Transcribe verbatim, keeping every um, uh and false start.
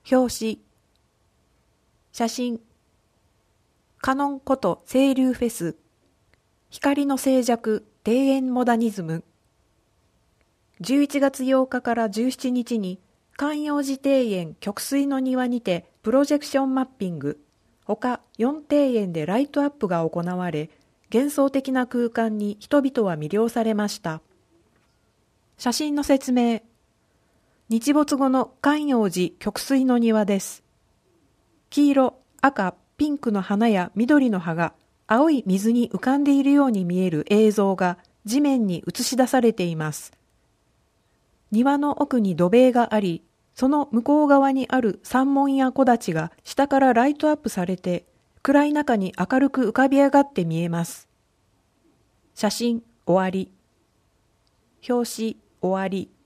表紙。写真。カノンこと清流フェス。光の静寂、庭園モダニズム。じゅういちがつようかからじゅうしちにちに観葉寺庭園曲水の庭にてプロジェクションマッピング、ほかよん庭園でライトアップが行われ、幻想的な空間に人々は魅了されました。写真の説明。日没後の観葉寺曲水の庭です。黄色、赤、ピンクの花や緑の葉が青い水に浮かんでいるように見える映像が地面に映し出されています。庭の奥に土塀があり、その向こう側にある山門や木立が下からライトアップされて、暗い中に明るく浮かび上がって見えます。写真終わり。表紙終わり。